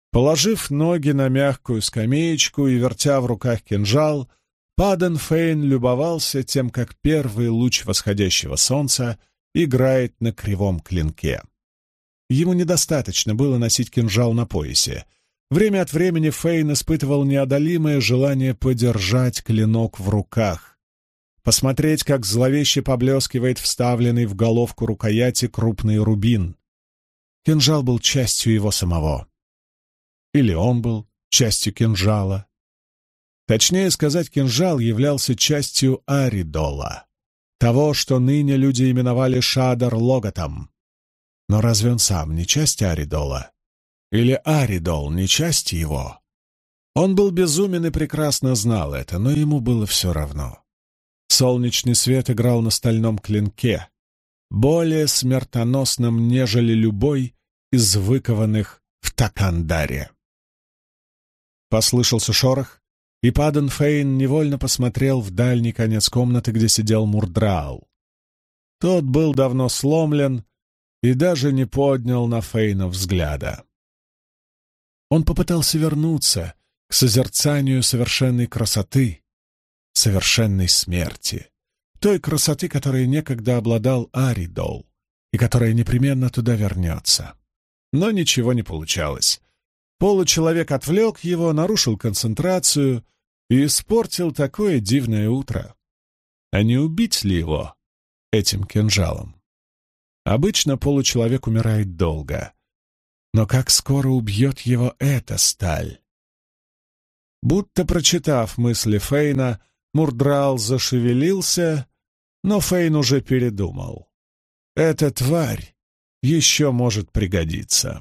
Положив ноги на мягкую скамеечку и вертя в руках кинжал, Падан Фейн любовался тем, как первый луч восходящего солнца играет на кривом клинке. Ему недостаточно было носить кинжал на поясе. Время от времени Фейн испытывал неодолимое желание подержать клинок в руках, посмотреть, как зловеще поблескивает вставленный в головку рукояти крупный рубин. Кинжал был частью его самого. Или он был частью кинжала. Точнее сказать, кинжал являлся частью Аридола, того, что ныне люди именовали Шадар-Логотом. Но разве он сам не часть Аридола? Или Аридол не часть его? Он был безумен и прекрасно знал это, но ему было все равно. Солнечный свет играл на стальном клинке, более смертоносном, нежели любой из выкованных в Такандаре. Послышался шорох, и Падан Фейн невольно посмотрел в дальний конец комнаты, где сидел Мурдраал. Тот был давно сломлен и даже не поднял на Фейна взгляда. Он попытался вернуться к созерцанию совершенной красоты, совершенной смерти, той красоты, которой некогда обладал Аридол и которая непременно туда вернется. Но ничего не получалось. Получеловек отвлек его, нарушил концентрацию и испортил такое дивное утро. А не убить ли его этим кинжалом? Обычно получеловек умирает долго, но как скоро убьет его эта сталь? Будто прочитав мысли Фейна, Мурдраал зашевелился, но Фейн уже передумал. Эта тварь еще может пригодиться.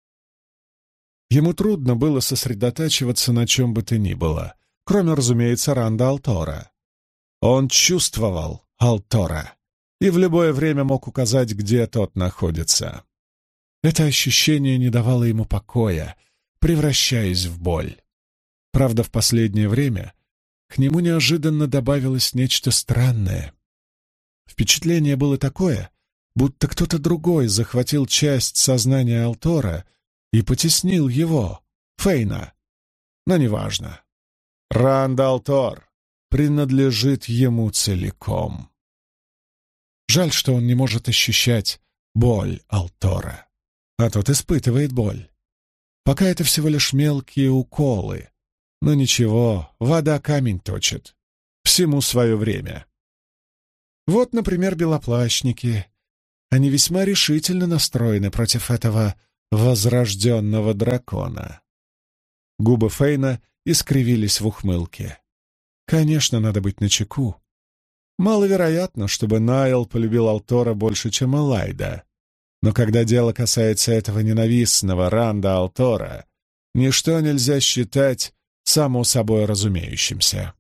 Ему трудно было сосредотачиваться на чем бы то ни было, кроме, разумеется, Ранда Алтора. Он чувствовал Алтора и в любое время мог указать, где тот находится. Это ощущение не давало ему покоя, превращаясь в боль. Правда, в последнее время к нему неожиданно добавилось нечто странное. Впечатление было такое, будто кто-то другой захватил часть сознания Алтора и потеснил его, Фейна. Но неважно. Ранд Алтор принадлежит ему целиком. Жаль, что он не может ощущать боль Алтора, а тот испытывает боль. Пока это всего лишь мелкие уколы. Но ничего, вода камень точит. Всему свое время. Вот, например, белоплащники. Они весьма решительно настроены против этого возрожденного дракона. Губы Фейна искривились в ухмылке. Конечно, надо быть начеку. Маловероятно, чтобы Найл полюбил Алтора больше, чем Элайда. Но когда дело касается этого ненавистного Ранда Алтора, ничто нельзя считать само собой разумеющимся.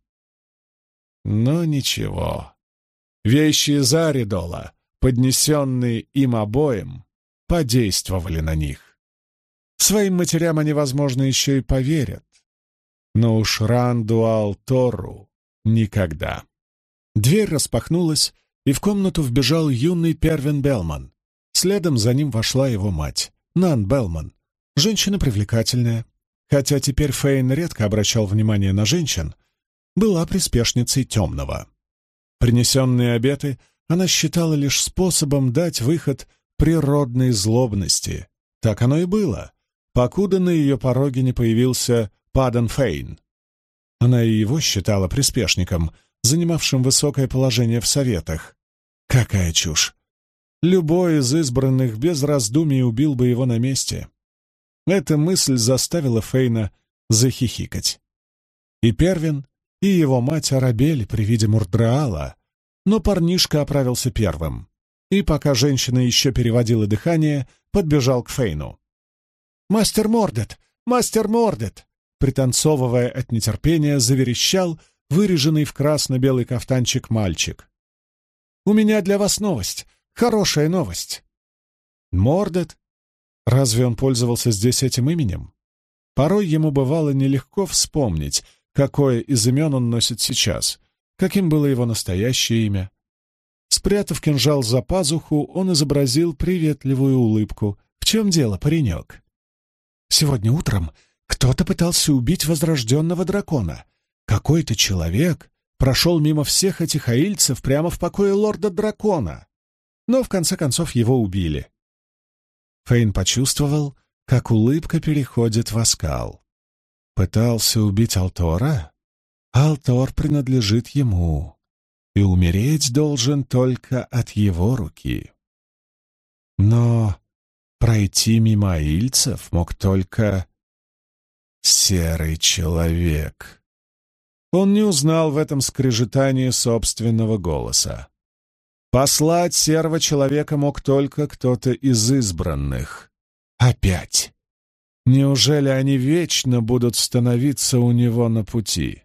Но ничего. Вещи из Аридола, поднесенные им обоим, подействовали на них. Своим матерям они, возможно, еще и поверят. Но уж Ранду Алтору никогда. Дверь распахнулась, и в комнату вбежал юный Первин Белман. Следом за ним вошла его мать, Нан Белман, женщина привлекательная. Хотя теперь Фейн редко обращал внимание на женщин, была приспешницей темного. Принесенные обеты она считала лишь способом дать выход природной злобности. Так оно и было, покуда на ее пороге не появился Падан Фейн. Она и его считала приспешником, занимавшим высокое положение в советах. Какая чушь! Любой из избранных без раздумий убил бы его на месте. Эта мысль заставила Фейна захихикать. И Первин, и его мать оробели при виде Мурдраала, но парнишка оправился первым, и пока женщина еще переводила дыхание, подбежал к Фейну. «Мастер Мордет! Мастер Мордет!» Пританцовывая от нетерпения, заверещал выреженный в красно-белый кафтанчик мальчик. «У меня для вас новость! Хорошая новость!» Мордет? Разве он пользовался здесь этим именем? Порой ему бывало нелегко вспомнить, какое из имен он носит сейчас, каким было его настоящее имя. Спрятав кинжал за пазуху, он изобразил приветливую улыбку. «В чем дело, паренек?» Сегодня утром кто-то пытался убить возрожденного дракона. Какой-то человек прошел мимо всех этих аильцев прямо в покое лорда-дракона. Но в конце концов его убили. Фейн почувствовал, как улыбка переходит в оскал. Пытался убить Алтора? Алтор принадлежит ему, и умереть должен только от его руки. Но пройти мимо аильцев мог только серый человек. Он не узнал в этом скрежетании собственного голоса. Послать серого человека мог только кто-то из избранных. Опять. Неужели они вечно будут становиться у него на пути?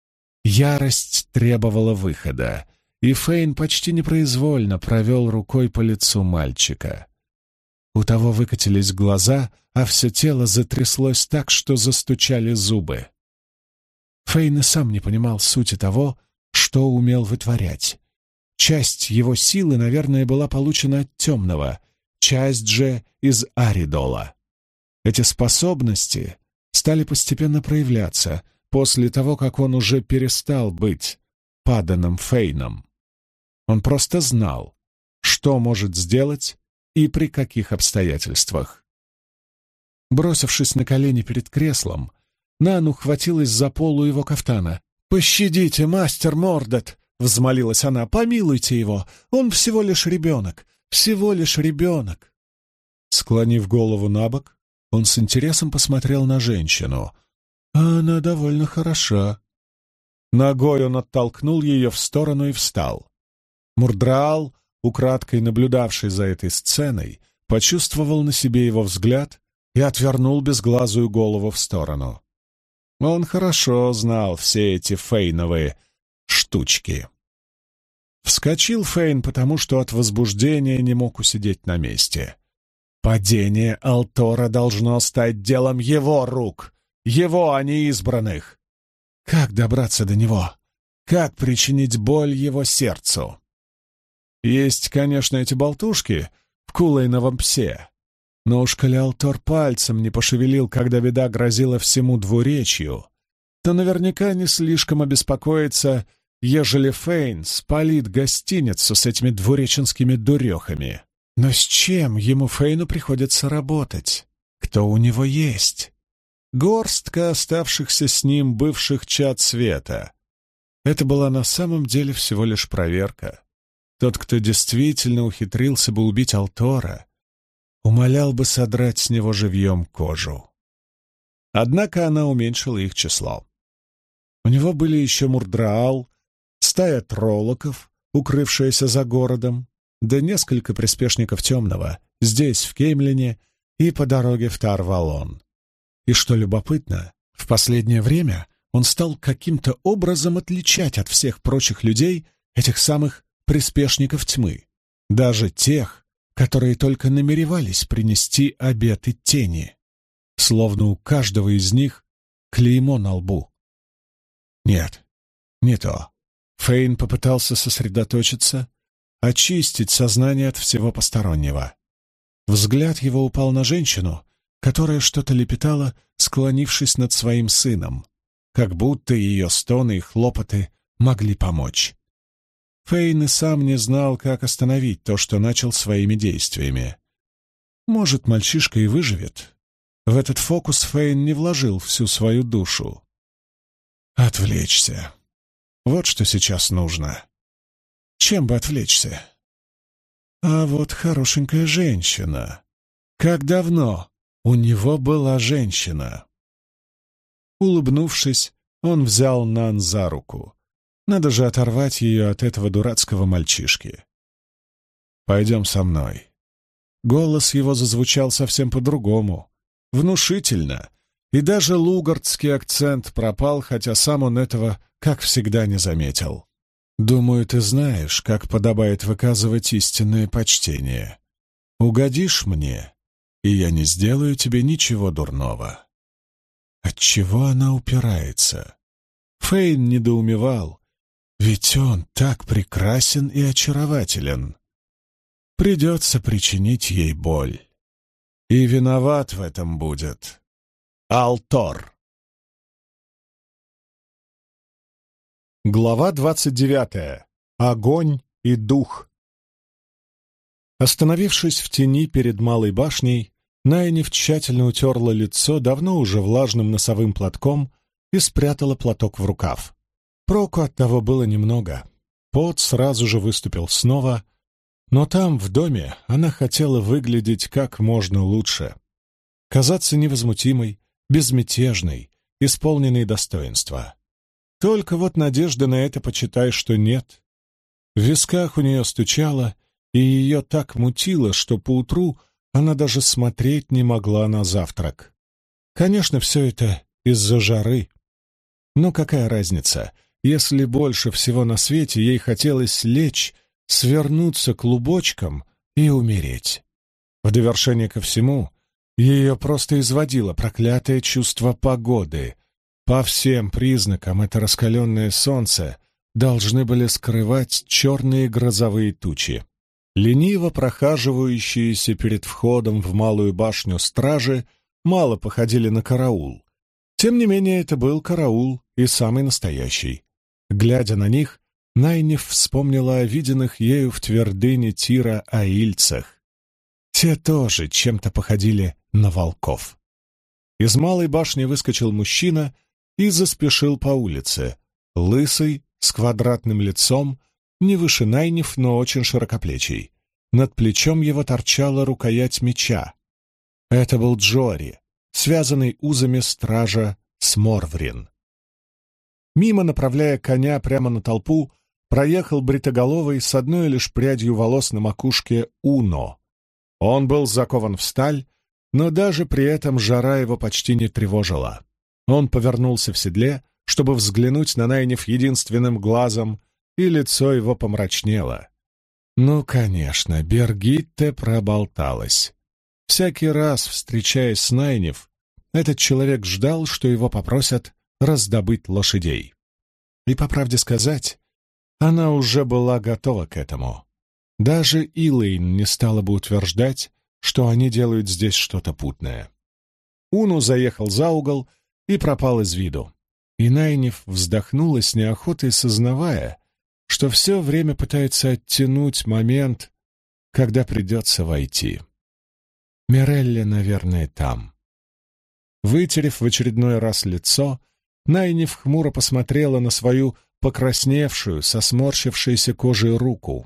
Ярость требовала выхода, и Фейн почти непроизвольно провел рукой по лицу мальчика. У того выкатились глаза, а все тело затряслось так, что застучали зубы. Фейн и сам не понимал сути того, что умел вытворять. Часть его силы, наверное, была получена от темного, часть же из Аридола. Эти способности стали постепенно проявляться после того, как он уже перестал быть Паданом Фейном. Он просто знал, что может сделать и при каких обстоятельствах. Бросившись на колени перед креслом, Нан ухватилась за полу его кафтана. «Пощадите, мастер Мордет!» — взмолилась она. «Помилуйте его! Он всего лишь ребенок! Всего лишь ребенок!» Склонив голову набок, он с интересом посмотрел на женщину. «А она довольно хороша». Ногой он оттолкнул ее в сторону и встал. Мурдраал, украдкой наблюдавший за этой сценой, почувствовал на себе его взгляд и отвернул безглазую голову в сторону. Он хорошо знал все эти фейновые штучки. Вскочил Фейн, потому что от возбуждения не мог усидеть на месте. Падение Алтора должно стать делом его рук, его, а не избранных. Как добраться до него? Как причинить боль его сердцу? Есть, конечно, эти болтушки в Кулейновом псе. Но уж коли Алтор пальцем не пошевелил, когда беда грозила всему двуречью, то наверняка не слишком обеспокоится, ежели Фейн спалит гостиницу с этими двуреченскими дурехами. Но с чем ему, Фейну, приходится работать? Кто у него есть? Горстка оставшихся с ним бывших чад света. Это была на самом деле всего лишь проверка. Тот, кто действительно ухитрился бы убить Алтора, умолял бы содрать с него живьем кожу. Однако она уменьшила их число. У него были еще Мурдраал, стая троллоков, укрывшаяся за городом, да несколько приспешников темного здесь, в Кеймлине, и по дороге в Тарвалон. И что любопытно, в последнее время он стал каким-то образом отличать от всех прочих людей этих самых приспешников тьмы, даже тех, которые только намеревались принести обеты тени, словно у каждого из них клеймо на лбу. Нет, не то. Фейн попытался сосредоточиться, очистить сознание от всего постороннего. Взгляд его упал на женщину, которая что-то лепетала, склонившись над своим сыном, как будто ее стоны и хлопоты могли помочь. Фейн и сам не знал, как остановить то, что начал своими действиями. Может, мальчишка и выживет. В этот фокус Фейн не вложил всю свою душу. Отвлечься. Вот что сейчас нужно. Чем бы отвлечься? А вот хорошенькая женщина. Как давно у него была женщина? Улыбнувшись, он взял Нан за руку. Надо же оторвать ее от этого дурацкого мальчишки. «Пойдем со мной». Голос его зазвучал совсем по-другому, внушительно, и даже лугардский акцент пропал, хотя сам он этого, как всегда, не заметил. «Думаю, ты знаешь, как подобает выказывать истинное почтение. Угодишь мне, и я не сделаю тебе ничего дурного». Отчего она упирается? Фейн недоумевал. Ведь он так прекрасен и очарователен. Придется причинить ей боль. И виноват в этом будет Алтор. Глава 29. Огонь и дух. Остановившись в тени перед малой башней, Найниф тщательно утерла лицо давно уже влажным носовым платком и спрятала платок в рукав. Проку от того было немного. Пот сразу же выступил снова, но там, в доме, она хотела выглядеть как можно лучше. Казаться невозмутимой, безмятежной, исполненной достоинства. Только вот надежды на это, почитай, что нет. В висках у нее стучало, и ее так мутило, что поутру она даже смотреть не могла на завтрак. Конечно, все это из-за жары. Но какая разница, если больше всего на свете ей хотелось лечь, свернуться клубочком и умереть. В довершение ко всему, ее просто изводило проклятое чувство погоды. По всем признакам это раскаленное солнце должны были скрывать черные грозовые тучи. Лениво прохаживающиеся перед входом в малую башню стражи мало походили на караул. Тем не менее, это был караул и самый настоящий. Глядя на них, Найниф вспомнила о виденных ею в твердыне Тира аильцах. Те тоже чем-то походили на волков. Из малой башни выскочил мужчина и заспешил по улице, лысый, с квадратным лицом, не выше Найниф, но очень широкоплечий. Над плечом его торчала рукоять меча. Это был Джори, связанный узами стража Сморврин. Мимо, направляя коня прямо на толпу, проехал бритоголовый с одной лишь прядью волос на макушке Уно. Он был закован в сталь, но даже при этом жара его почти не тревожила. Он повернулся в седле, чтобы взглянуть на Найниф единственным глазом, и лицо его помрачнело. Ну, конечно, Бергитте проболталась. Всякий раз, встречаясь с Найниф, этот человек ждал, что его попросят раздобыть лошадей. И, по правде сказать, она уже была готова к этому. Даже Илэйн не стала бы утверждать, что они делают здесь что-то путное. Уну заехал за угол и пропал из виду. И Найниф вздохнула с неохотой, сознавая, что все время пытается оттянуть момент, когда придется войти. Мирелли, наверное, там. Вытерев в очередной раз лицо, Найниф хмуро посмотрела на свою покрасневшую, со сморщившейся кожей руку.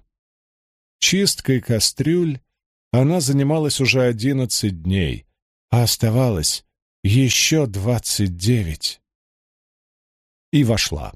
Чисткой кастрюль она занималась уже 11 дней, а оставалось еще 29. И вошла.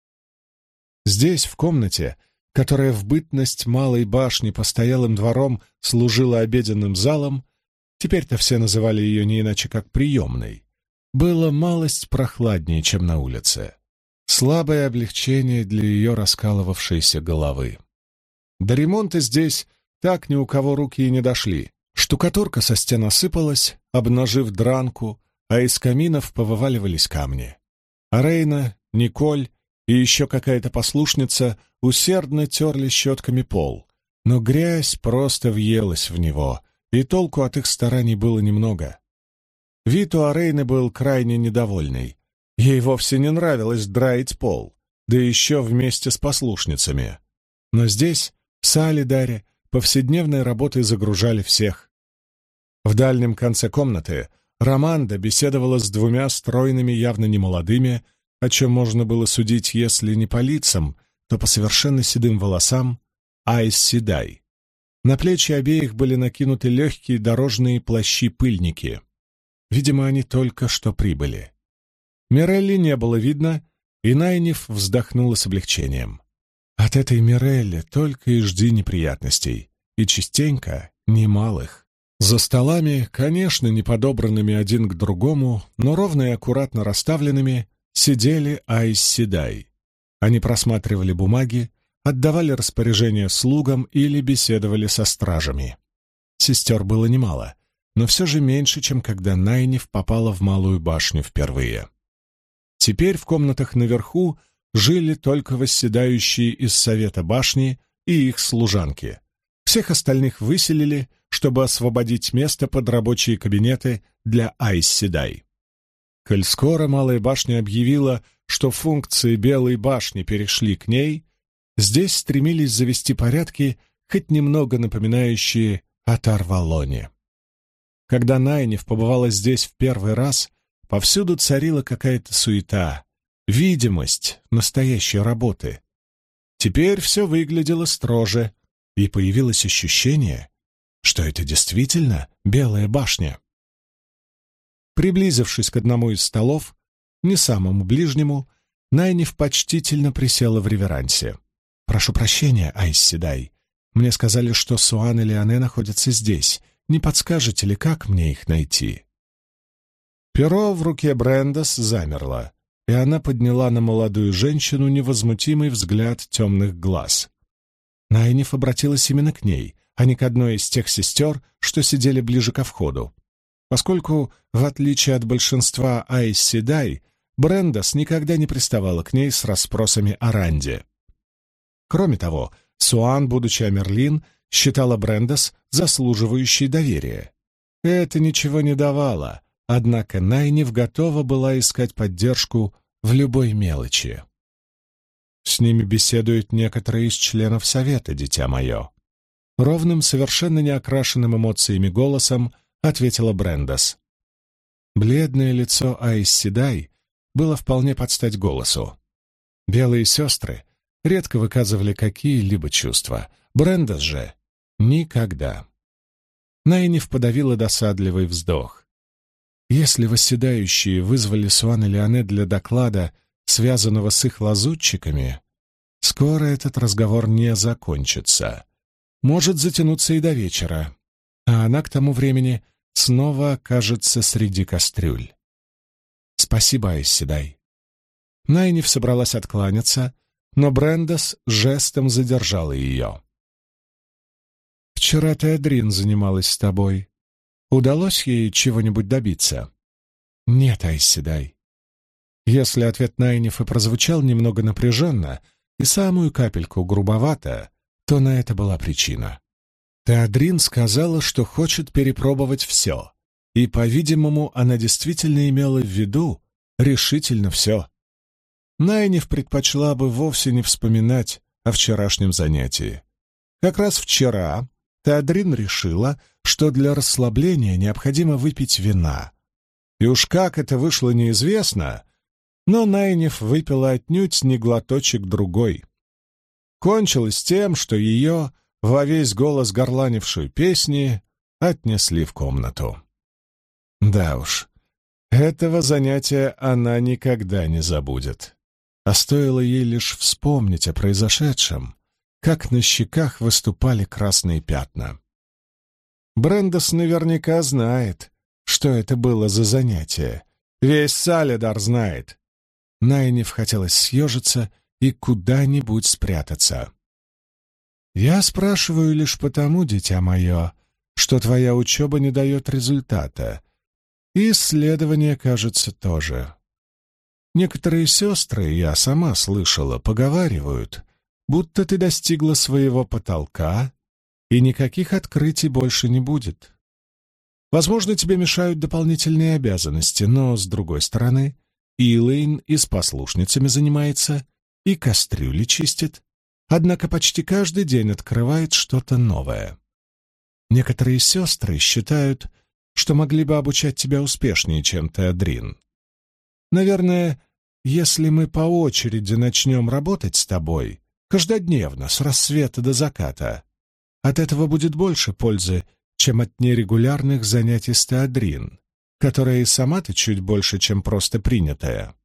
Здесь, в комнате, которая в бытность малой башни постоялым двором служила обеденным залом, теперь-то все называли ее не иначе как приемной, было малость прохладнее, чем на улице. Слабое облегчение для ее раскалывавшейся головы. До ремонта здесь так ни у кого руки и не дошли. Штукатурка со стен осыпалась, обнажив дранку, а из каминов повываливались камни. А Рейна, Николь и еще какая-то послушница усердно терли щетками пол, но грязь просто въелась в него, и толку от их стараний было немного. Вид у Арейны был крайне недовольный. Ей вовсе не нравилось драить пол, да еще вместе с послушницами. Но здесь, в Салидаре, повседневной работой загружали всех. В дальнем конце комнаты Романда беседовала с двумя стройными, явно немолодыми, о чем можно было судить, если не по лицам, то по совершенно седым волосам, Айс Седай. На плечи обеих были накинуты легкие дорожные плащи-пыльники. Видимо, они только что прибыли. Мирелли не было видно, и Найниф вздохнула с облегчением. От этой Мирелли только и жди неприятностей, и частенько немалых. За столами, конечно, не подобранными один к другому, но ровно и аккуратно расставленными, сидели Айс Седай. Они просматривали бумаги, отдавали распоряжения слугам или беседовали со стражами. Сестер было немало, но все же меньше, чем когда Найниф попала в малую башню впервые. Теперь в комнатах наверху жили только восседающие из совета башни и их служанки. Всех остальных выселили, чтобы освободить место под рабочие кабинеты для Айс Седай. Коль скоро Малая башня объявила, что функции Белой башни перешли к ней, здесь стремились завести порядки, хоть немного напоминающие о Тарвалоне. Когда Найниф побывала здесь в первый раз, повсюду царила какая-то суета, видимость настоящей работы. Теперь все выглядело строже, и появилось ощущение, что это действительно Белая башня. Приблизившись к одному из столов, не самому ближнему, Найниф почтительно присела в реверансе. «Прошу прощения, Айс Седай. Мне сказали, что Суан и Леоне находятся здесь. Не подскажете ли, как мне их найти?» Перо в руке Брендас замерло, и она подняла на молодую женщину невозмутимый взгляд темных глаз. Найниф обратилась именно к ней, а не к одной из тех сестер, что сидели ближе ко входу, поскольку, в отличие от большинства Айс Седай, Брендас никогда не приставала к ней с расспросами о Ранде. Кроме того, Суан, будучи Амерлин, считала Брендас заслуживающей доверия. Это ничего не давало, однако Найниф готова была искать поддержку в любой мелочи. «С ними беседуют некоторые из членов Совета, дитя мое», — ровным, совершенно неокрашенным эмоциями голосом ответила Брендас. Бледное лицо Айс Седай было вполне под стать голосу. Белые сестры редко выказывали какие-либо чувства, Брендас же — никогда. Найниф подавила досадливый вздох. Если восседающие вызвали Суан и Леоне для доклада, связанного с их лазутчиками, скоро этот разговор не закончится. Может затянуться и до вечера, а она к тому времени снова окажется среди кастрюль. «Спасибо, Айс Седай». Найниф собралась откланяться, но Брендас жестом задержала ее. «Вчера Теодрин занималась с тобой. Удалось ей чего-нибудь добиться?» «Нет, Айс Седай». Если ответ Найниф и прозвучал немного напряженно и самую капельку грубовато, то на это была причина. Теодрин сказала, что хочет перепробовать все, и, по-видимому, она действительно имела в виду решительно все. Найниф предпочла бы вовсе не вспоминать о вчерашнем занятии. Как раз вчера Теодрин решила, что для расслабления необходимо выпить вина. И уж как это вышло, неизвестно, но Найниф выпила отнюдь не глоточек другой. Кончилось тем, что ее, во весь голос горланившую песни, отнесли в комнату. Да уж, этого занятия она никогда не забудет. А стоило ей лишь вспомнить о произошедшем, как на щеках выступали красные пятна. Брендас наверняка знает, что это было за занятие. Весь Саледар знает. Найниф хотелось съежиться и куда-нибудь спрятаться. «Я спрашиваю лишь потому, дитя мое, что твоя учеба не дает результата, и исследования, кажется, тоже. Некоторые сестры, я сама слышала, поговаривают, будто ты достигла своего потолка, и никаких открытий больше не будет. Возможно, тебе мешают дополнительные обязанности, но, с другой стороны, Илэйн и с послушницами занимается, и кастрюли чистит, однако почти каждый день открывает что-то новое. Некоторые сестры считают, что могли бы обучать тебя успешнее, чем Теодрин. Наверное, если мы по очереди начнем работать с тобой, каждодневно, с рассвета до заката, от этого будет больше пользы, чем от нерегулярных занятий с Теодрин, которая и сама-то чуть больше, чем просто принятая.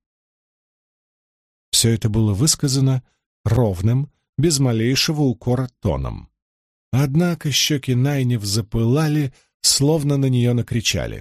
Все это было высказано ровным, без малейшего укора тоном. Однако щеки Найниф запылали, словно на нее накричали.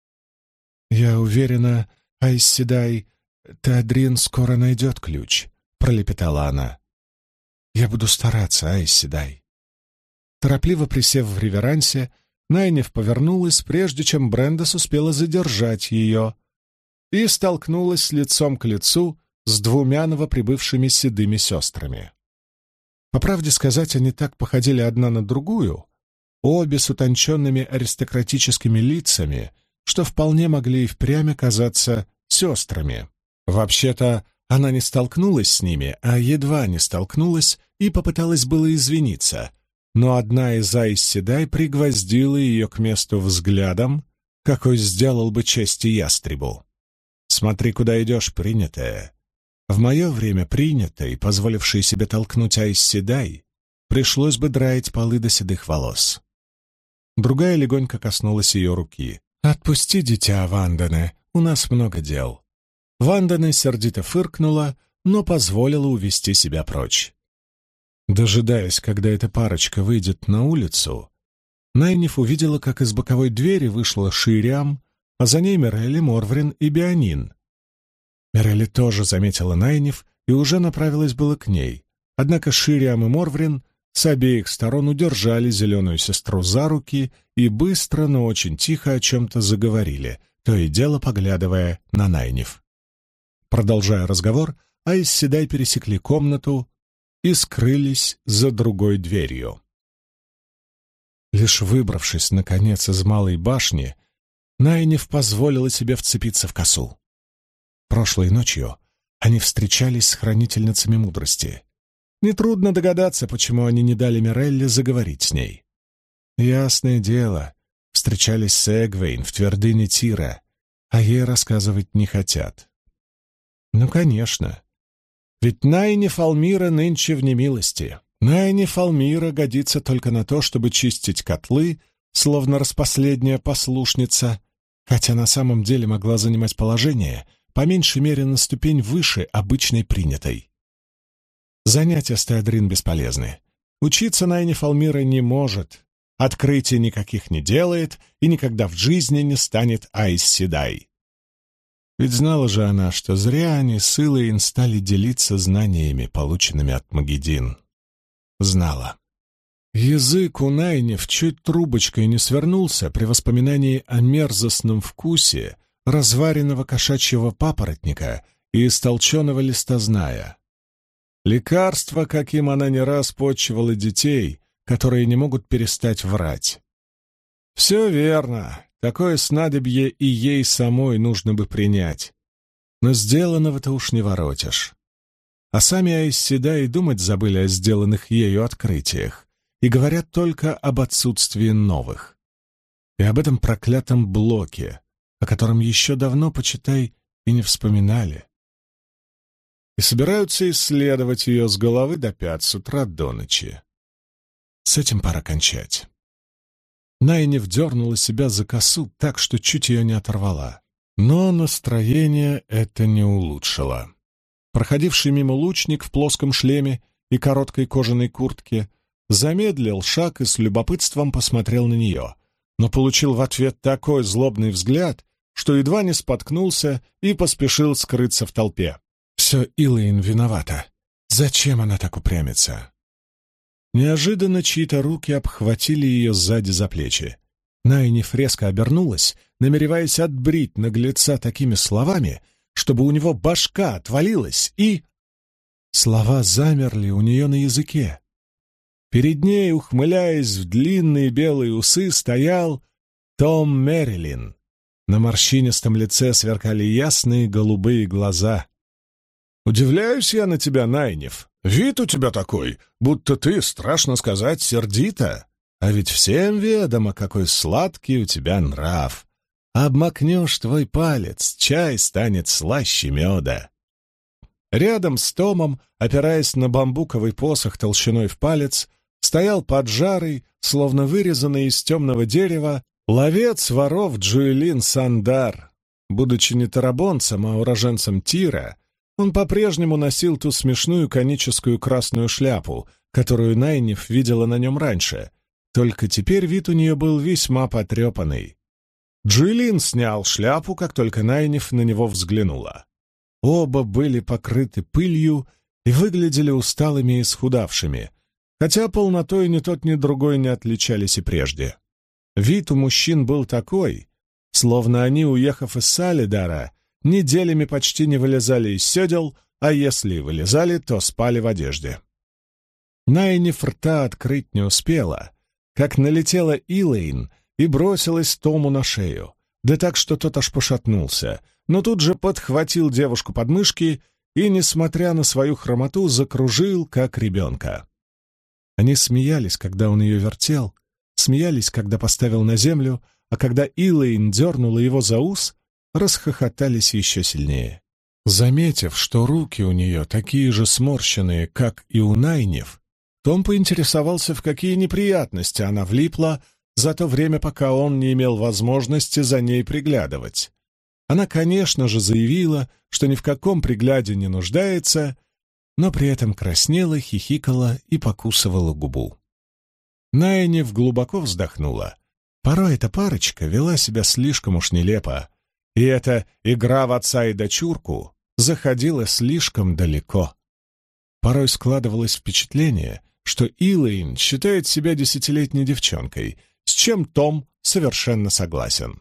«Я уверена, Айс Седай, Теодрин скоро найдет ключ», — пролепетала она. «Я буду стараться, Айс Седай». Торопливо присев в реверансе, Найниф повернулась, прежде чем Брендас успела задержать ее, и столкнулась лицом к лицу с двумя новоприбывшими седыми сестрами. По правде сказать, они так походили одна на другую, обе с утонченными аристократическими лицами, что вполне могли и впрямь оказаться сестрами. Вообще-то, она не столкнулась с ними, а едва не столкнулась и попыталась было извиниться, но одна из Айс Седай пригвоздила ее к месту взглядом, какой сделал бы честь ястребу. «Смотри, куда идешь, принятая». В мое время принятой, позволившей себе толкнуть Айс Седай, пришлось бы драить полы до седых волос. Другая легонько коснулась ее руки. «Отпусти, дитя Вандане, у нас много дел». Вандане сердито фыркнула, но позволила увести себя прочь. Дожидаясь, когда эта парочка выйдет на улицу, Найниф увидела, как из боковой двери вышла Шириам, а за ней Мирелли, Морврин и Беонин. Мирелли тоже заметила Найниф и уже направилась было к ней, однако Шириам и Морврин с обеих сторон удержали зеленую сестру за руки и быстро, но очень тихо о чем-то заговорили, то и дело поглядывая на Найниф. Продолжая разговор, Айс Седай пересекли комнату и скрылись за другой дверью. Лишь выбравшись, наконец, из малой башни, Найниф позволила себе вцепиться в косу. Прошлой ночью они встречались с хранительницами мудрости. Нетрудно догадаться, почему они не дали Мирелле заговорить с ней. Ясное дело, встречались с Эгвейн в твердыне Тира, а ей рассказывать не хотят. Ну, конечно. Ведь Найниф Алмира нынче в немилости. Найниф Алмира годится только на то, чтобы чистить котлы, словно распоследняя послушница, хотя на самом деле могла занимать положение, по меньшей мере, на ступень выше обычной принятой. Занятия с Теодрин бесполезны. Учиться Найниф Алмира не может, открытий никаких не делает и никогда в жизни не станет Айс Седай. Ведь знала же она, что зря они с Илэйн стали делиться знаниями, полученными от Магедин. Знала. Язык у Найниф чуть трубочкой не свернулся при воспоминании о мерзостном вкусе разваренного кошачьего папоротника и истолченного листозная. Лекарство, каким она не раз почивала детей, которые не могут перестать врать. Все верно. Такое снадобье и ей самой нужно бы принять. Но сделанного-то уж не воротишь. А сами Айс Седай и думать забыли о сделанных ею открытиях и говорят только об отсутствии новых. И об этом проклятом блоке, о котором еще давно, почитай, и не вспоминали. И собираются исследовать ее с головы до пят, с утра до ночи. С этим пора кончать. Найниф дернула себя за косу так, что чуть ее не оторвала. Но настроение это не улучшило. Проходивший мимо лучник в плоском шлеме и короткой кожаной куртке замедлил шаг и с любопытством посмотрел на нее, но получил в ответ такой злобный взгляд, что едва не споткнулся и поспешил скрыться в толпе. Все Илэйн виновата. Зачем она так упрямится? Неожиданно чьи-то руки обхватили ее сзади за плечи. Найниф резко обернулась, намереваясь отбрить наглеца такими словами, чтобы у него башка отвалилась, и... Слова замерли у нее на языке. Перед ней, ухмыляясь в длинные белые усы, стоял Том Мерилин. На морщинистом лице сверкали ясные голубые глаза. «Удивляюсь я на тебя, Найниф. Вид у тебя такой, будто ты, страшно сказать, сердита. А ведь всем ведомо, какой сладкий у тебя нрав. Обмакнешь твой палец, чай станет слаще меда». Рядом с Томом, опираясь на бамбуковый посох толщиной в палец, стоял поджарый, словно вырезанный из темного дерева, ловец воров Джуэлин Сандар. Будучи не тарабонцем, а уроженцем Тира, он по-прежнему носил ту смешную коническую красную шляпу, которую Найниф видела на нем раньше, только теперь вид у нее был весьма потрепанный. Джуэлин снял шляпу, как только Найниф на него взглянула. Оба были покрыты пылью и выглядели усталыми и исхудавшими, хотя полнотой ни тот, ни другой не отличались и прежде. Вид у мужчин был такой, словно они, уехав из Салидара, неделями почти не вылезали из седел, а если и вылезали, то спали в одежде. Найниф рта открыть не успела, как налетела Илэйн и бросилась Тому на шею. да так, что тот аж пошатнулся, но тут же подхватил девушку под мышки и, несмотря на свою хромоту, закружил, как ребенка. Они смеялись, когда он ее вертел, смеялись, когда поставил на землю, а когда Илэйн дернула его за ус, расхохотались еще сильнее. Заметив, что руки у нее такие же сморщенные, как и у Найниф, Том поинтересовался, в какие неприятности она влипла за то время, пока он не имел возможности за ней приглядывать. Она, конечно же, заявила, что ни в каком пригляде не нуждается, но при этом краснела, хихикала и покусывала губу. Найниф глубоко вздохнула. Порой эта парочка вела себя слишком уж нелепо, и эта игра в отца и дочурку заходила слишком далеко. Порой складывалось впечатление, что Илэйн считает себя десятилетней девчонкой, с чем Том совершенно согласен.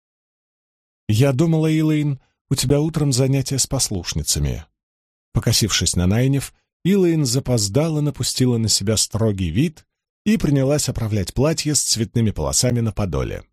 «Я думала, Илэйн, у тебя утром занятия с послушницами». Покосившись на Найниф, Илэйн запоздало напустила на себя строгий вид и принялась оправлять платье с цветными полосами на подоле.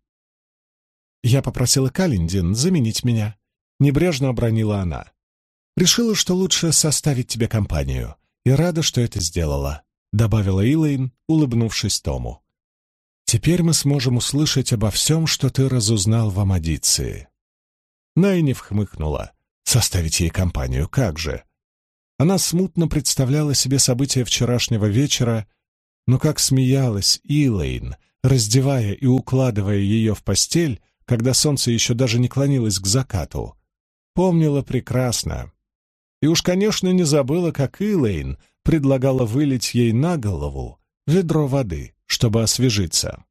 «Я попросила Каллендин заменить меня», — небрежно обронила она. «Решила, что лучше составить тебе компанию, и рада, что это сделала», — добавила Илэйн, улыбнувшись Тому. «Теперь мы сможем услышать обо всем, что ты разузнал в Амадиции». Найниф хмыкнула. Составить ей компанию, как же? Она смутно представляла себе события вчерашнего вечера, но как смеялась Илэйн, раздевая и укладывая ее в постель, когда солнце еще даже не клонилось к закату, помнила прекрасно. И уж, конечно, не забыла, как Илэйн предлагала вылить ей на голову ведро воды, чтобы освежиться.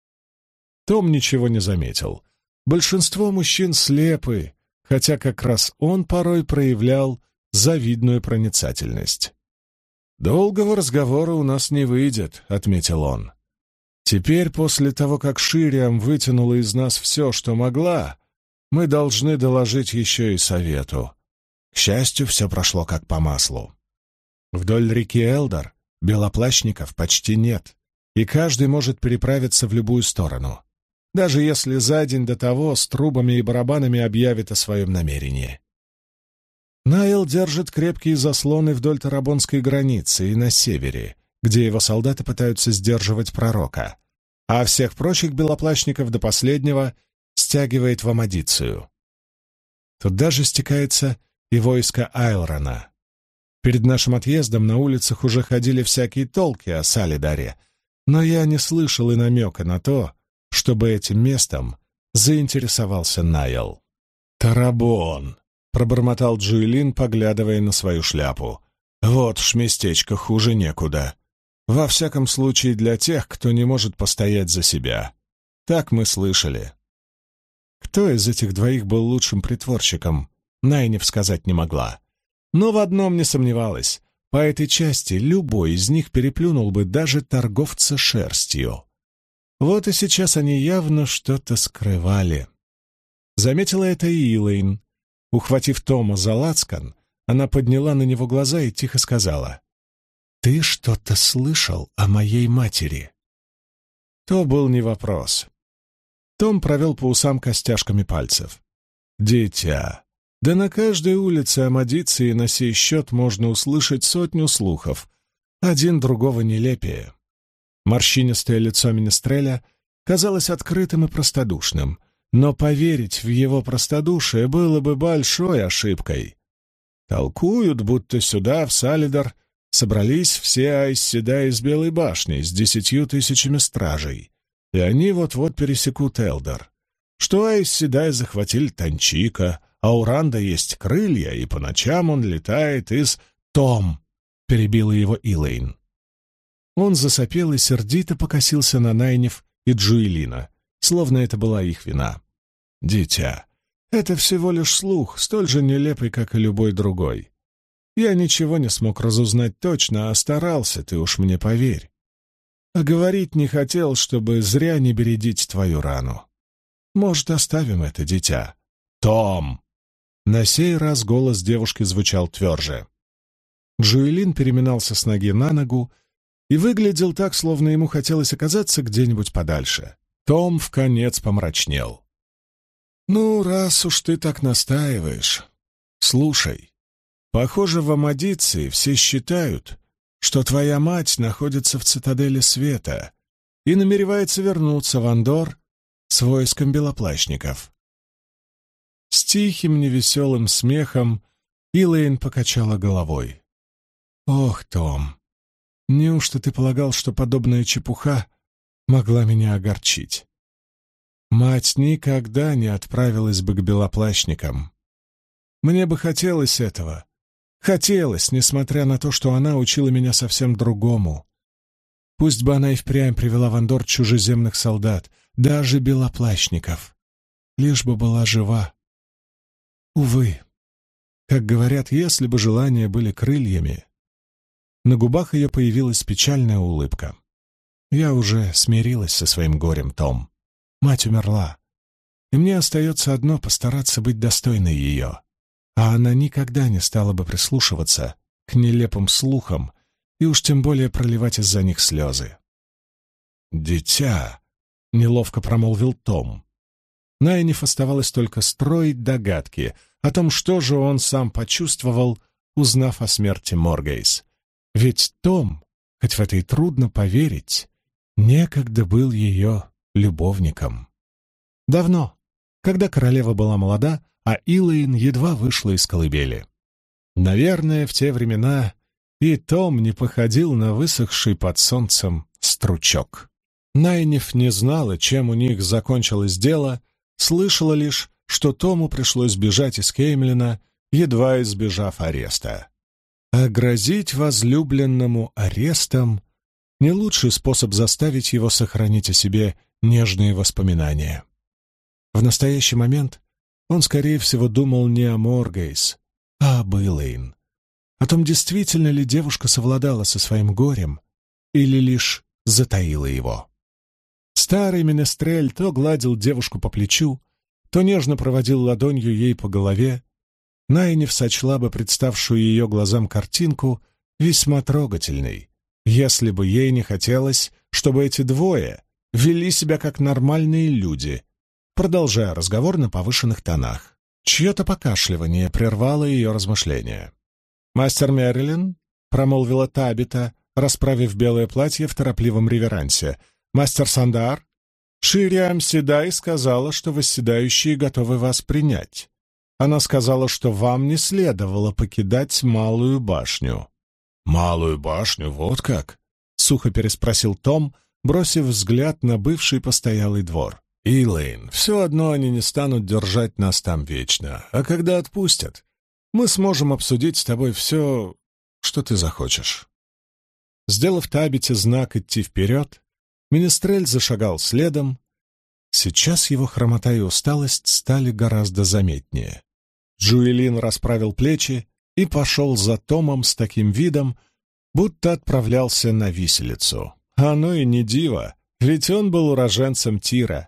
Том ничего не заметил. Большинство мужчин слепы, хотя как раз он порой проявлял завидную проницательность. «Долгого разговора у нас не выйдет», — отметил он. «Теперь, после того, как Шириам вытянула из нас все, что могла, мы должны доложить еще и совету. К счастью, все прошло как по маслу. Вдоль реки Элдор белоплащников почти нет, и каждый может переправиться в любую сторону, даже если за день до того с трубами и барабанами объявит о своем намерении. Найл держит крепкие заслоны вдоль тарабонской границы и на севере, где его солдаты пытаются сдерживать пророка, а всех прочих белоплащников до последнего стягивает в Амадицию. Туда же стекается и войско Айлрона. Перед нашим отъездом на улицах уже ходили всякие толки о Салидаре, но я не слышал и намека на то, чтобы этим местом заинтересовался Найл. «Тарабон!» — пробормотал Джуэлин, поглядывая на свою шляпу. «Вот ж местечко, хуже некуда. Во всяком случае для тех, кто не может постоять за себя. Так мы слышали». Кто из этих двоих был лучшим притворщиком, Найниф сказать не могла. Но в одном не сомневалась. По этой части любой из них переплюнул бы даже торговца шерстью. Вот и сейчас они явно что-то скрывали. Заметила это и Илэйн. Ухватив Тома за лацкан, она подняла на него глаза и тихо сказала: «Ты что-то слышал о моей матери?» То был не вопрос. Том провел по усам костяшками пальцев. «Дитя, да на каждой улице Амадиции на сей счет можно услышать 100 слухов, один другого нелепее». Морщинистое лицо Менестреля казалось открытым и простодушным, но поверить в его простодушие было бы большой ошибкой. Толкуют, будто сюда, в Салидар, собрались все Айс-Седай из Белой башни с 10 000 стражей, и они вот-вот пересекут Элдор. Что Айс-Седай захватили Танчика, а у Ранда есть крылья, и по ночам он летает из... «Том!» — перебила его Илэйн. Он засопел и сердито покосился на Найниф и Джуэлина, словно это была их вина. «Дитя, это всего лишь слух, столь же нелепый, как и любой другой. Я ничего не смог разузнать точно, а старался, ты уж мне поверь. А говорить не хотел, чтобы зря не бередить твою рану. Может, оставим это, дитя?» «Том!» На сей раз голос девушки звучал тверже. Джуэлин переминался с ноги на ногу и выглядел так, словно ему хотелось оказаться где-нибудь подальше. Том вконец помрачнел. «Ну, раз уж ты так настаиваешь, слушай, похоже, в Амадиции все считают, что твоя мать находится в цитадели света и намеревается вернуться в Андор с войском белоплащников». С тихим невеселым смехом Илэйн покачала головой. «Ох, Том, неужто ты полагал, что подобная чепуха могла меня огорчить? Мать никогда не отправилась бы к белоплащникам. Мне бы хотелось этого. Хотелось, несмотря на то, что она учила меня совсем другому. Пусть бы она и впрямь привела в Андор чужеземных солдат, даже белоплащников, лишь бы была жива. Увы, как говорят, если бы желания были крыльями...» На губах ее появилась печальная улыбка. «Я уже смирилась со своим горем, Том. Мать умерла, и мне остается одно — постараться быть достойной ее. А она никогда не стала бы прислушиваться к нелепым слухам и уж тем более проливать из-за них слезы». «Дитя!» — неловко промолвил Том. Найниф оставалось только строить догадки о том, что же он сам почувствовал, узнав о смерти Моргейс. Ведь Том, хоть в это и трудно поверить, некогда был ее любовником. Давно, когда королева была молода, а Илэйн едва вышла из колыбели. Наверное, в те времена и Том не походил на высохший под солнцем стручок. Найниф не знала, чем у них закончилось дело, слышала лишь, что Тому пришлось бежать из Кеймлина, едва избежав ареста. А грозить возлюбленному арестом — не лучший способ заставить его сохранить о себе нежные воспоминания. В настоящий момент он, скорее всего, думал не о Моргейс, а об Илэйн. О том, действительно ли девушка совладала со своим горем или лишь затаила его. Старый менестрель то гладил девушку по плечу, то нежно проводил ладонью ей по голове. Найниф сочла бы представшую ее глазам картинку весьма трогательной, если бы ей не хотелось, чтобы эти двое вели себя как нормальные люди, продолжая разговор на повышенных тонах. Чье-то покашливание прервало ее размышления. «Мастер Мерлин», — промолвила Табита, расправив белое платье в торопливом реверансе, — «мастер Сандар, Шириам Седай сказала, что восседающие готовы вас принять. Она сказала, что вам не следовало покидать Малую башню». «Малую башню, вот как?» — сухо переспросил Том, бросив взгляд на бывший постоялый двор. «Илэйн, все одно они не станут держать нас там вечно, а когда отпустят, мы сможем обсудить с тобой все, что ты захочешь». Сделав Табите знак идти вперед, Менестрель зашагал следом. Сейчас его хромота и усталость стали гораздо заметнее. Джуэлин расправил плечи и пошел за Томом с таким видом, будто отправлялся на виселицу. Оно и не диво, ведь он был уроженцем Тира.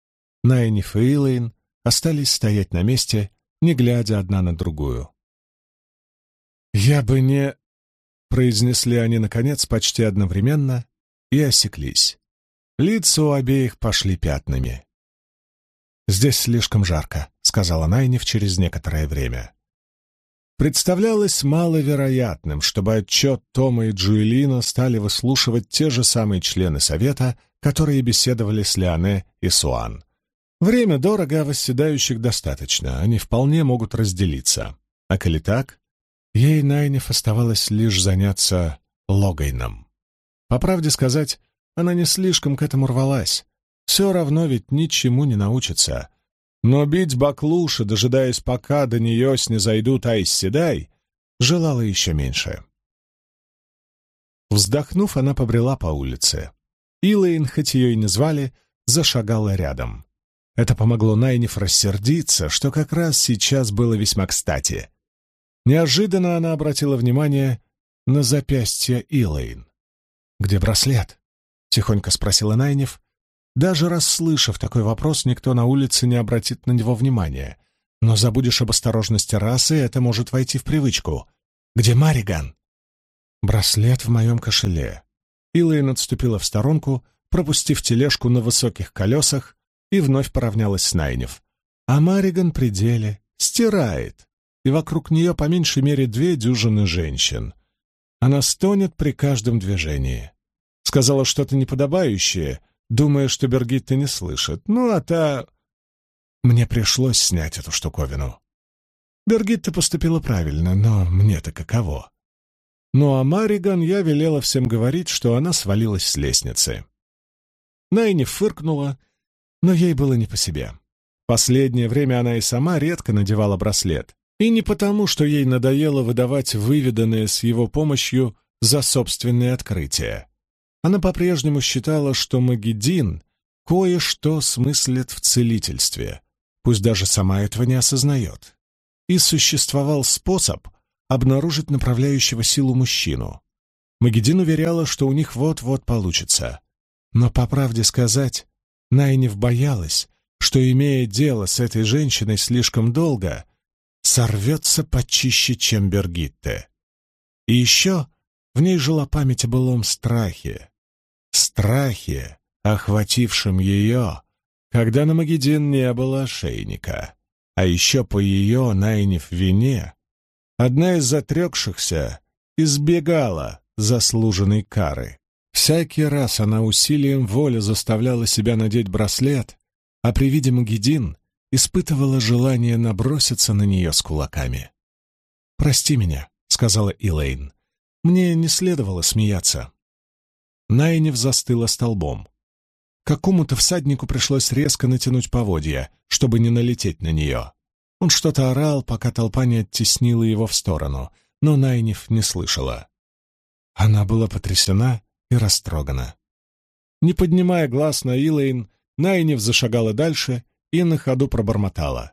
Найниф и Илэйн остались стоять на месте, не глядя одна на другую. «Я бы не...» — произнесли они, наконец, почти одновременно, и осеклись. Лица у обеих пошли пятнами. «Здесь слишком жарко», — сказала Найниф через некоторое время. Представлялось маловероятным, чтобы отчет Тома и Джуэлина стали выслушивать те же самые члены совета, которые беседовали с Лиане и Суан. Время дорого, а восседающих достаточно, они вполне могут разделиться. А коли так, ей, Найниф, оставалось лишь заняться Логайном. По правде сказать, она не слишком к этому рвалась. Все равно ведь ничему не научится. Но бить баклуши, дожидаясь, пока до нее снизойдут Айс Седай, желала еще меньше. Вздохнув, она побрела по улице. Илэйн, хоть ее и не звали, зашагала рядом. Это помогло Найниф рассердиться, что как раз сейчас было весьма кстати. Неожиданно она обратила внимание на запястье Илэйн. «Где браслет?» — тихонько спросила Найниф. Даже расслышав такой вопрос, никто на улице не обратит на него внимания. Но забудешь об осторожности расы, это может войти в привычку. «Где Мариган?» «Браслет в моем кошеле». Илэйн отступила в сторонку, пропустив тележку на высоких колесах, и вновь поравнялась с Найниф. А Мариган при деле стирает, и вокруг нее по меньшей мере 2 дюжины женщин. Она стонет при каждом движении. Сказала что-то неподобающее, думая, что Бергитта не слышит. Ну, а та... Мне пришлось снять эту штуковину. Бергитта поступила правильно, но мне-то каково? Ну, а Мариган я велела всем говорить, что она свалилась с лестницы. Найни фыркнула, но ей было не по себе. Последнее время она и сама редко надевала браслет. И не потому, что ей надоело выдавать выведанное с его помощью за собственные открытия. Она по-прежнему считала, что Магеддин кое-что смыслит в целительстве, пусть даже сама этого не осознает. И существовал способ обнаружить направляющего силу мужчину. Магеддин уверяла, что у них вот-вот получится. Но, по правде сказать, Найниф боялась, что, имея дело с этой женщиной слишком долго, сорвется почище, чем Бергитте. И еще в ней жила память о былом страхе. Страхе, охватившем ее, когда на Магеддин не было ошейника. А еще по ее, Найниф, вине одна из затрекшихся избегала заслуженной кары. Всякий раз она усилием воли заставляла себя надеть браслет, а при виде Магеддин испытывала желание наброситься на нее с кулаками. «Прости меня», — сказала Илэйн. «Мне не следовало смеяться». Найниф застыла столбом. Какому-то всаднику пришлось резко натянуть поводья, чтобы не налететь на нее. Он что-то орал, пока толпа не оттеснила его в сторону, но Найниф не слышала. Она была потрясена и растрогана. Не поднимая глаз на Илэйн, Найниф зашагала дальше и на ходу пробормотала.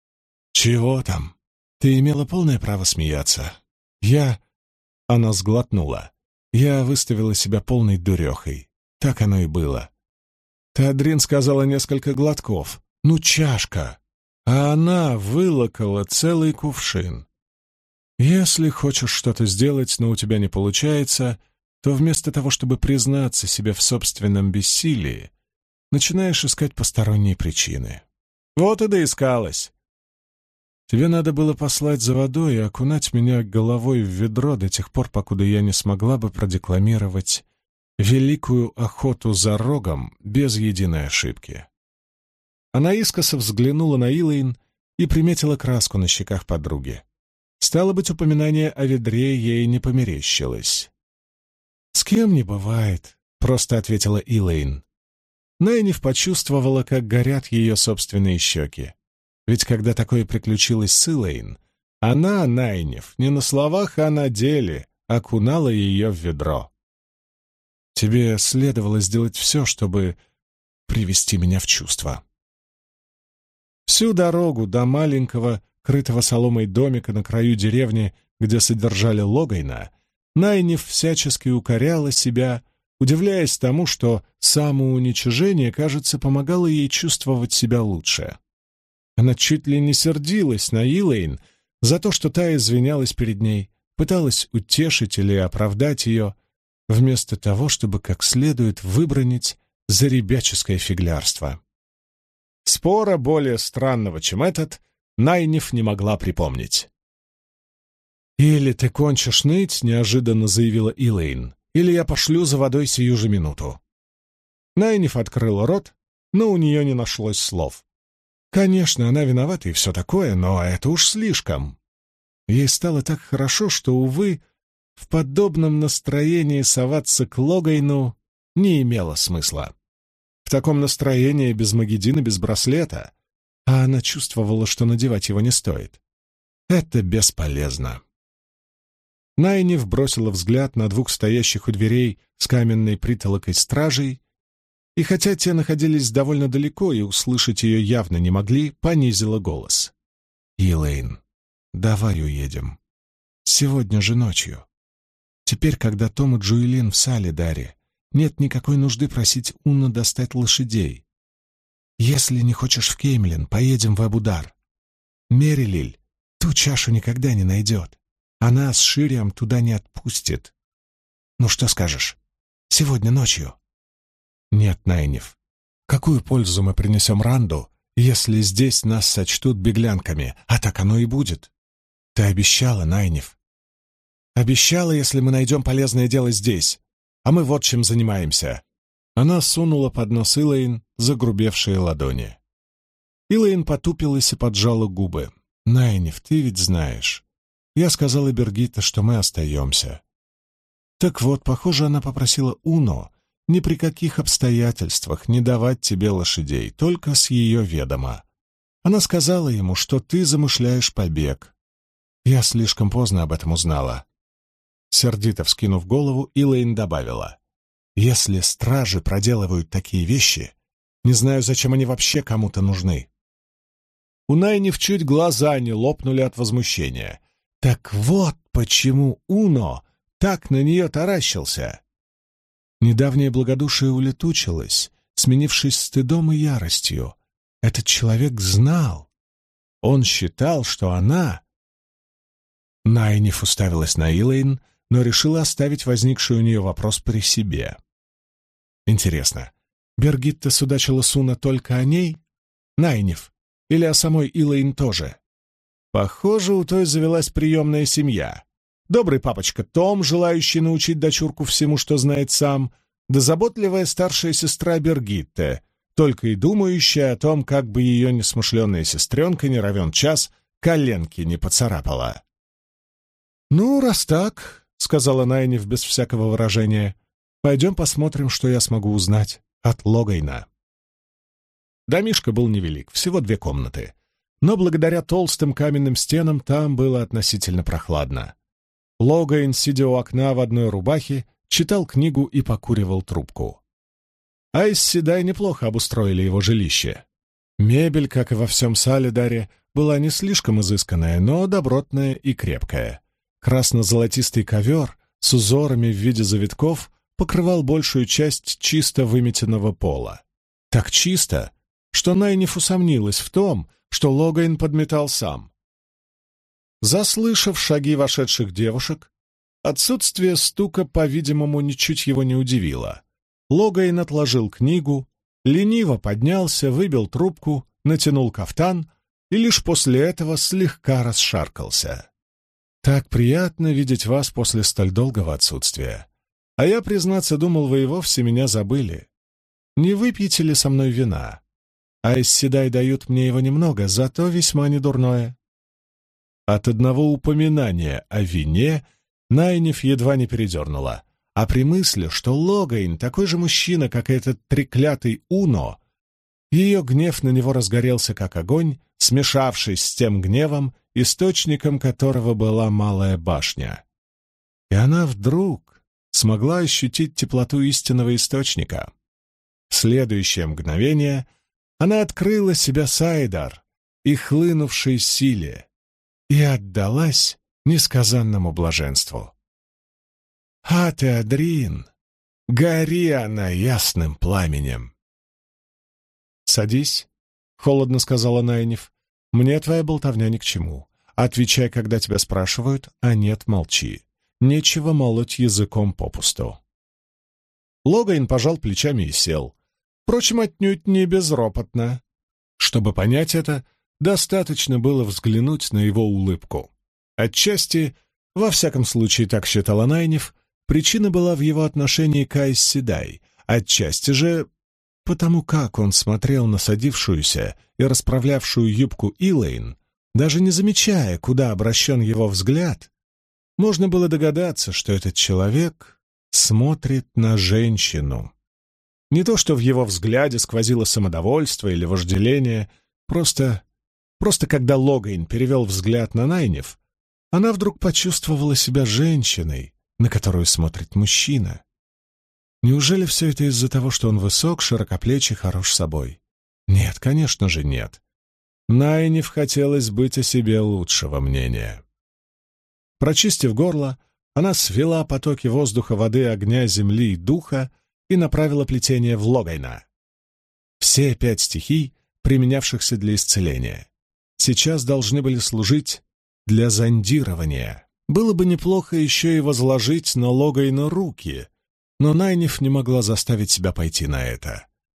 «Чего там? Ты имела полное право смеяться. Я...» Она сглотнула. «Я выставила себя полной дурехой. Так оно и было. Теодрин сказала несколько глотков. Ну, чашка. А она вылокала целый кувшин. Если хочешь что-то сделать, но у тебя не получается, то вместо того, чтобы признаться себе в собственном бессилии, начинаешь искать посторонние причины. Вот и доискалась. Тебе надо было послать за водой и окунать меня головой в ведро до тех пор, покуда я не смогла бы продекламировать великую охоту за рогом без единой ошибки. Она искоса взглянула на Илэйн и приметила краску на щеках подруги. Стало быть, упоминание о ведре ей не померещилось. «С кем не бывает», — просто ответила Илэйн. Найниф почувствовала, как горят ее собственные щеки. Ведь когда такое приключилось с Илэйн, она, Найниф, не на словах, а на деле окунала ее в ведро. «Тебе следовало сделать все, чтобы привести меня в чувство». Всю дорогу до маленького, крытого соломой домика на краю деревни, где содержали Логайна, Найниф всячески укоряла себя, удивляясь тому, что самоуничижение, кажется, помогало ей чувствовать себя лучше. Она чуть ли не сердилась на Илэйн за то, что та извинялась перед ней, пыталась утешить или оправдать ее, вместо того, чтобы как следует выбранить за ребяческое фиглярство. Спора более странного, чем этот, Найниф не могла припомнить. «Или ты кончишь ныть», — неожиданно заявила Илэйн, «или я пошлю за водой сию же минуту». Найниф открыла рот, но у нее не нашлось слов. Конечно, она виновата и все такое, но это уж слишком. Ей стало так хорошо, что, увы, в подобном настроении соваться к Логайну не имело смысла. В таком настроении без Магеддина, без браслета, а она чувствовала, что надевать его не стоит. Это бесполезно. Найниф бросила взгляд на 2 стоящих у дверей с каменной притолокой стражей, и хотя те находились довольно далеко и услышать ее явно не могли, понизила голос. «Илэйн, давай уедем. Сегодня же ночью. Теперь, когда Том и Джуэлин в Салидаре, нет никакой нужды просить Унна достать лошадей. Если не хочешь в Кеймлин, поедем в Абудар. Мерилиль ту чашу никогда не найдет. Она с Ширием туда не отпустит. Ну что скажешь? Сегодня ночью?» «Нет, Найниф. Какую пользу мы принесем Ранду, если здесь нас сочтут беглянками, а так оно и будет. Ты обещала, Найниф. Обещала, если мы найдем полезное дело здесь, а мы вот чем занимаемся». Она сунула под нос Илэйн загрубевшие ладони. Илэйн потупилась и поджала губы. «Найниф, ты ведь знаешь. Я сказала Бергитте, что мы остаемся». Так вот, похоже, она попросила Уно ни при каких обстоятельствах не давать тебе лошадей, только с ее ведома. Она сказала ему, что ты замышляешь побег. Я слишком поздно об этом узнала. Сердито вскинув голову, Илэйн добавила: «Если стражи проделывают такие вещи, не знаю, зачем они вообще кому-то нужны». У Найниф чуть глаза не лопнули от возмущения. Так вот почему Уно так на нее таращился. Недавнее благодушие улетучилось, сменившись стыдом и яростью. Этот человек знал. Он считал, что она... Найниф уставилась на Илэйн, но решила оставить возникший у нее вопрос при себе. Интересно, Бергитта судачила с Уно только о ней, Найниф, или о самой Илэйн тоже? Похоже, у той завелась приемная семья. Добрый папочка Том, желающий научить дочурку всему, что знает сам, да заботливая старшая сестра Бергитте, только и думающая о том, как бы ее несмышленная сестренка не равен час коленки не поцарапала. «Ну, раз так, — сказала Найниф без всякого выражения, — пойдем посмотрим, что я смогу узнать от Логайна». Домишко был невелик, всего 2 комнаты, но благодаря толстым каменным стенам там было относительно прохладно. Логайн, сидя у окна в одной рубахе, читал книгу и покуривал трубку. Айс Седай неплохо обустроили его жилище. Мебель, как и во всем Салидаре, была не слишком изысканная, но добротная и крепкая. Красно-золотистый ковер с узорами в виде завитков покрывал большую часть чисто выметенного пола. Так чисто, что Найниф усомнилась в том, что Логайн подметал сам. Заслышав шаги вошедших девушек, отсутствие стука, по-видимому, ничуть его не удивило. Логайн отложил книгу, лениво поднялся, выбил трубку, натянул кафтан и лишь после этого слегка расшаркался. «Так приятно видеть вас после столь долгого отсутствия. А я, признаться, думал, вы и вовсе меня забыли. Не выпьете ли со мной вина? Айс Седай дают мне его немного, зато весьма недурное». От одного упоминания о вине Найниф едва не передернула, а при мысли, что Логайн такой же мужчина, как и этот треклятый Уно, ее гнев на него разгорелся как огонь, смешавшись с тем гневом, источником которого была Малая башня. И она вдруг смогла ощутить теплоту истинного источника. В следующее мгновение она открыла себя Сайдар и хлынувшей силе и отдалась несказанному блаженству. «А ты, Адрин, гори она ясным пламенем!» «Садись», — холодно сказала Найниф. «Мне твоя болтовня ни к чему. Отвечай, когда тебя спрашивают, а нет, молчи. Нечего молоть языком попусту». Логайн пожал плечами и сел. Впрочем, отнюдь не безропотно. Чтобы понять это, достаточно было взглянуть на его улыбку. Отчасти, во всяком случае так считала Найниф, причина была в его отношении к Айс Седай, отчасти же потому, как он смотрел на садившуюся и расправлявшую юбку Илэйн, даже не замечая, куда обращен его взгляд, можно было догадаться, что этот человек смотрит на женщину. Не то, что в его взгляде сквозило самодовольство или вожделение, просто когда Логайн перевел взгляд на Найниф, она вдруг почувствовала себя женщиной, на которую смотрит мужчина. Неужели все это из-за того, что он высок, широкоплеч и хорош собой? Нет, конечно же, нет. Найниф хотелось быть о себе лучшего мнения. Прочистив горло, она свела потоки воздуха, воды, огня, земли и духа и направила плетение в Логайна. Все 5 стихий, применявшихся для исцеления, сейчас должны были служить для зондирования. Было бы неплохо еще и возложить на Логайна руки, но Найниф не могла заставить себя пойти на это.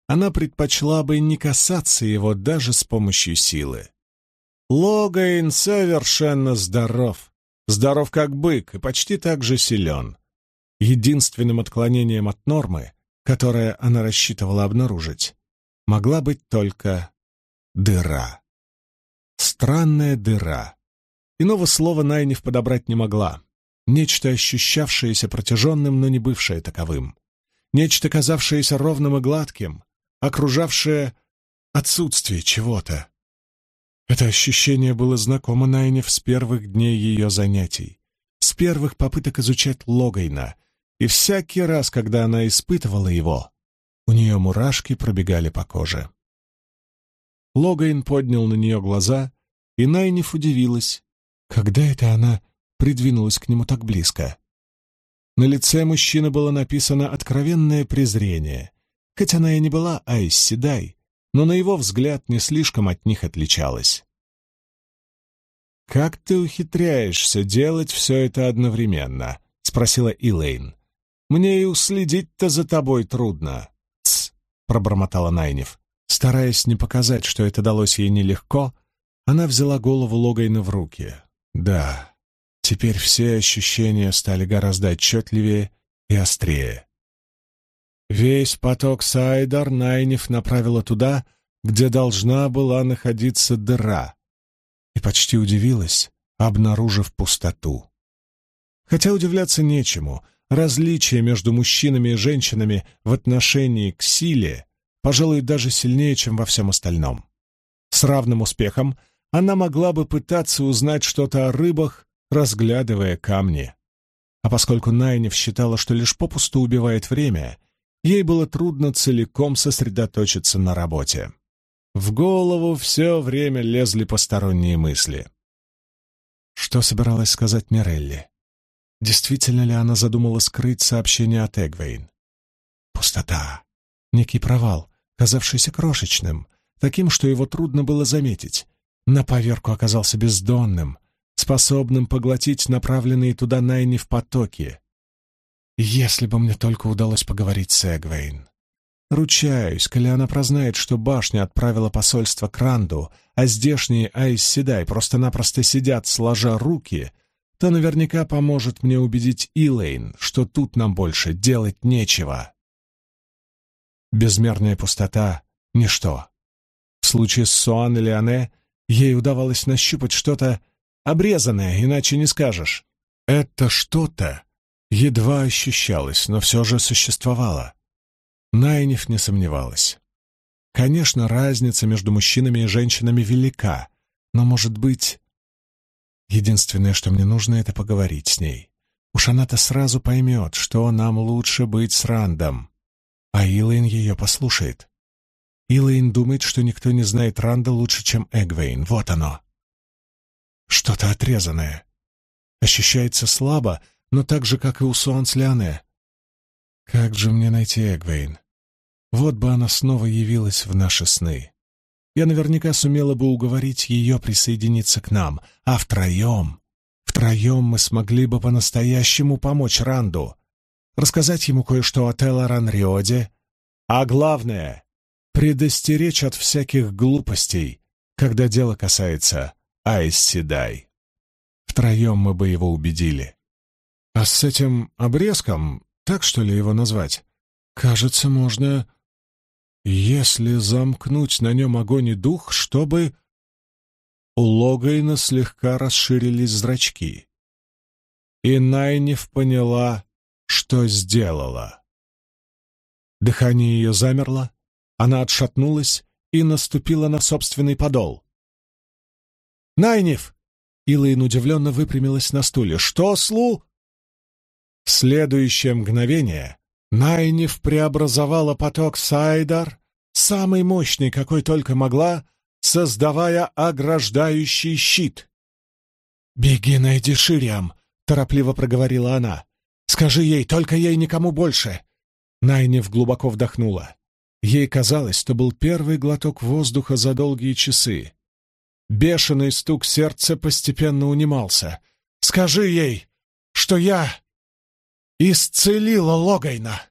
она предпочла бы не касаться его даже с помощью силы. Логайн совершенно здоров. Здоров как бык и почти так же силен. Единственным отклонением от нормы, которое она рассчитывала обнаружить, могла быть только дыра. Странная дыра. Иного слова Найниф подобрать не могла. Нечто, ощущавшееся протяженным, но не бывшее таковым. Нечто, казавшееся ровным и гладким, окружавшее отсутствие чего-то. Это ощущение было знакомо Найниф с первых дней ее занятий, с первых попыток изучать Логайна, и всякий раз, когда она испытывала его, у нее мурашки пробегали по коже. Логайн поднял на нее глаза, и Найниф удивилась, когда это она придвинулась к нему так близко. На лице мужчины было написано откровенное презрение, хоть она и не была Айс Седай, но на его взгляд не слишком от них отличалась. «Как ты ухитряешься делать все это одновременно?» — спросила Илэйн. «Мне и уследить-то за тобой трудно». «Тсс», — пробормотала Найниф. Стараясь не показать, что это далось ей нелегко, она взяла голову Логайна в руки. Да, теперь все ощущения стали гораздо отчетливее и острее. Весь поток Сайдар Найниф направила туда, где должна была находиться дыра, и почти удивилась, обнаружив пустоту. Хотя удивляться нечему, различия между мужчинами и женщинами в отношении к силе, пожалуй, даже сильнее, чем во всем остальном. С равным успехом она могла бы пытаться узнать что-то о рыбах, разглядывая камни. А поскольку Найниф считала, что лишь попусту убивает время, ей было трудно целиком сосредоточиться на работе. В голову все время лезли посторонние мысли. Что собиралась сказать Мирелли? Действительно ли она задумала скрыть сообщение от Эгвейн? Пустота. Некий провал, казавшийся крошечным, таким, что его трудно было заметить. На поверку оказался бездонным, способным поглотить направленные туда Найниф потоки. Если бы мне только удалось поговорить с Эгвейн. Ручаюсь, коли она прознает, что башня отправила посольство к Ранду, а здешние Айс Седай просто-напросто сидят, сложа руки, то наверняка поможет мне убедить Илэйн, что тут нам больше делать нечего. Безмерная пустота — ничто. В случае с Суан и Леоне ей удавалось нащупать что-то обрезанное, иначе не скажешь. Это что-то едва ощущалось, но все же существовало. Найниф не сомневалась. Конечно, разница между мужчинами и женщинами велика, но, может быть... Единственное, что мне нужно, это поговорить с ней. Уж она-то сразу поймет, что нам лучше быть с Рандом. А Илэйн ее послушает. Илэйн думает, что никто не знает Ранда лучше, чем Эгвейн. Вот оно. Что-то отрезанное. Ощущается слабо, но так же, как и у Суан с Леоне. Как же мне найти Эгвейн? Вот бы она снова явилась в наши сны. Я наверняка сумела бы уговорить ее присоединиться к нам, а втроем мы смогли бы по-настоящему помочь Ранду, рассказать ему кое-что о Телларан-Риоде, а главное — предостеречь от всяких глупостей, когда дело касается Айс Седай. Втроем мы бы его убедили. А с этим обрезком, так что ли его назвать, кажется, можно, если замкнуть на нем огонь и дух, чтобы... У Логайна слегка расширились зрачки. И Найниф поняла, что сделала. Дыхание ее замерло, она отшатнулась и наступила на собственный подол. «Найниф!» — Илэйн удивленно выпрямилась на стуле. «Что, Слу?» В следующее мгновение Найниф преобразовала поток Сайдар, самый мощный, какой только могла, создавая ограждающий щит. «Беги, найди Шириам!» — торопливо проговорила она. «Скажи ей, только ей, никому больше!» Найниф глубоко вдохнула. Ей казалось, что был первый глоток воздуха за долгие часы. Бешеный стук сердца постепенно унимался. «Скажи ей, что я исцелила Логайна!»